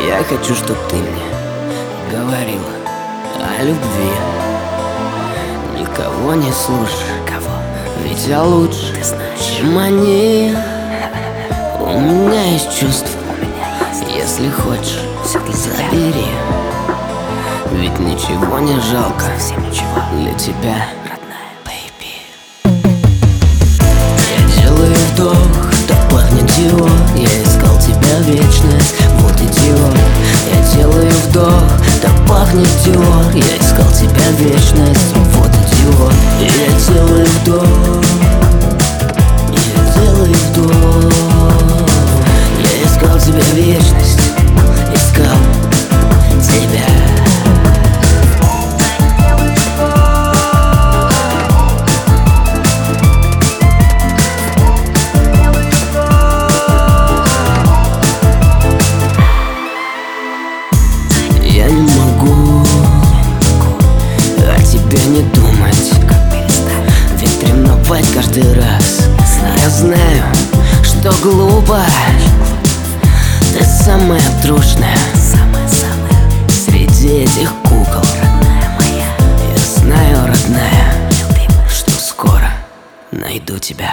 Я хочу, чтоб ты мне говорила о любви. Никого не слушай, ведь я лучше, чем они. У меня есть чувства, если хочешь, забери. Ведь ничего не жалко для тебя, родная, baby. Я делаю вдох, так пахнет Диор. Я искал тебя вечность, вот идиот. Я делаю вдох, так пахнет Диор. Я искал тебя вечность, вот идиот. Я делаю вдох, я делаю вдох. Я искал тебя вечность, искал тебя. Я не могу о тебе не думать, ведь ревновать каждый раз. Я знаю, что глупо. Ты самая трушная среди этих кукол, родная моя. Я знаю, родная, что скоро найду тебя.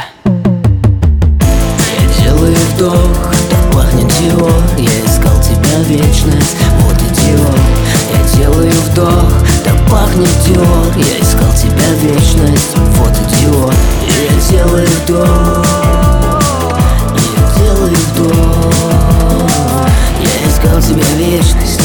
Я делаю вдох, так пахнет Диор. Я искал тебя вечность, вот идиот. Я делаю вдох, так пахнет Диор. Я искал тебя вечность, вот идиот. Я делаю вдох, я делаю вдох. Я искал тебя вечность.